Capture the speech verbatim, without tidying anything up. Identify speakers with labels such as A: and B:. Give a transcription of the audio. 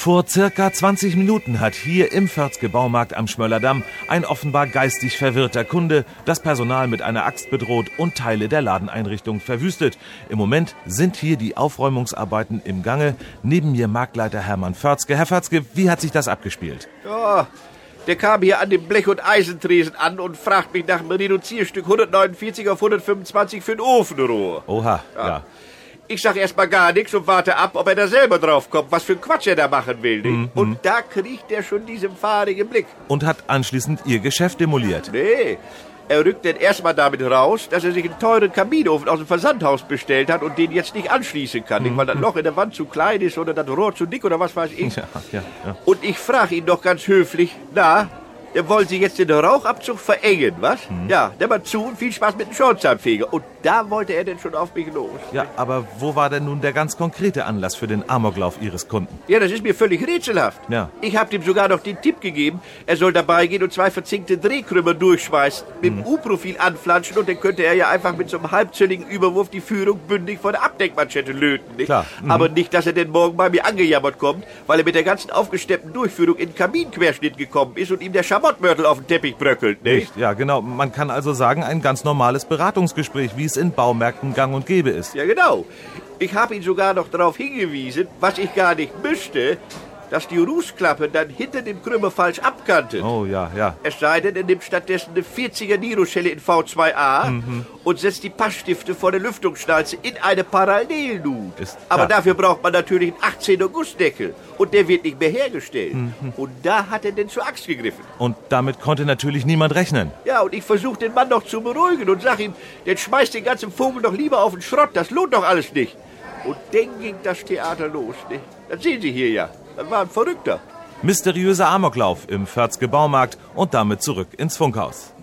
A: Vor circa zwanzig Minuten hat hier im Vörzke Baumarkt am Schmöllerdamm ein offenbar geistig verwirrter Kunde das Personal mit einer Axt bedroht und Teile der Ladeneinrichtung verwüstet. Im Moment sind hier die Aufräumungsarbeiten im Gange. Neben mir Marktleiter Hermann Vörzke. Herr Vörzke, wie hat sich das abgespielt?
B: Ja, der kam hier an dem Blech- und Eisentresen an und fragt mich nach einem Reduzierstück hundertneunundvierzig auf hundertfünfundzwanzig für ein Ofenrohr.
A: Oha, ja. ja.
B: Ich sag erst mal gar nichts und warte ab, ob er da selber drauf kommt, was für ein Quatsch er da machen will. Nicht? Mhm. Und da kriegt er schon diesen fahrigen Blick.
A: Und hat anschließend Ihr Geschäft demoliert?
B: Nee, er rückt dann erstmal damit raus, dass er sich einen teuren Kaminofen aus dem Versandhaus bestellt hat und den jetzt nicht anschließen kann, mhm. nicht, weil das Loch in der Wand zu klein ist oder das Rohr zu dick oder was weiß ich.
A: Ja, ja, ja.
B: Und ich frage ihn doch ganz höflich, na, wollen Sie jetzt den Rauchabzug verengen, was? Mhm. Ja, dann mal zu und viel Spaß mit dem Schornsteinfeger. Und da wollte er denn schon auf mich los.
A: Ja, aber wo war denn nun der ganz konkrete Anlass für den Amoklauf Ihres Kunden?
B: Ja, das ist mir völlig rätselhaft.
A: Ja.
B: Ich habe ihm sogar noch den Tipp gegeben, er soll dabei gehen und zwei verzinkte Drehkrümmer durchschmeißen, mit dem mhm. U-Profil anflanschen und dann könnte er ja einfach mit so einem halbzündigen Überwurf die Führung bündig vor der Abdeckmanschette löten, nicht?
A: Klar. Mhm.
B: Aber nicht, dass er denn morgen bei mir angejammert kommt, weil er mit der ganzen aufgesteppten Durchführung in den Kaminquerschnitt gekommen ist und ihm der Schamottmörtel auf den Teppich bröckelt, nicht?
A: Ja, genau. Man kann also sagen, ein ganz normales Beratungsgespräch, wie es in Baumärkten gang und gäbe ist.
B: Ja, genau. Ich habe ihn sogar noch darauf hingewiesen, was ich gar nicht müsste, dass die Rußklappe dann hinter dem Krümmer falsch abkantet.
A: Oh, ja, ja.
B: Es sei denn, er nimmt stattdessen eine vierziger Niroschelle in V zwei A mhm. und setzt die Passstifte vor der Lüftungsschnalze in eine Parallelnut.
A: Ist
B: Aber dafür braucht man natürlich einen achtzehner Gussdeckel und der wird nicht mehr hergestellt. Mhm. Und da hat er denn zur Axt gegriffen.
A: Und damit konnte natürlich niemand rechnen.
B: Ja, und ich versuche den Mann noch zu beruhigen und sag ihm, dann schmeißt den ganzen Vogel doch lieber auf den Schrott, das lohnt doch alles nicht. Und dann ging das Theater los, nicht? Das sehen Sie hier ja. Das war ein Verrückter.
A: Mysteriöser Amoklauf im Vörzke Baumarkt und damit zurück ins Funkhaus.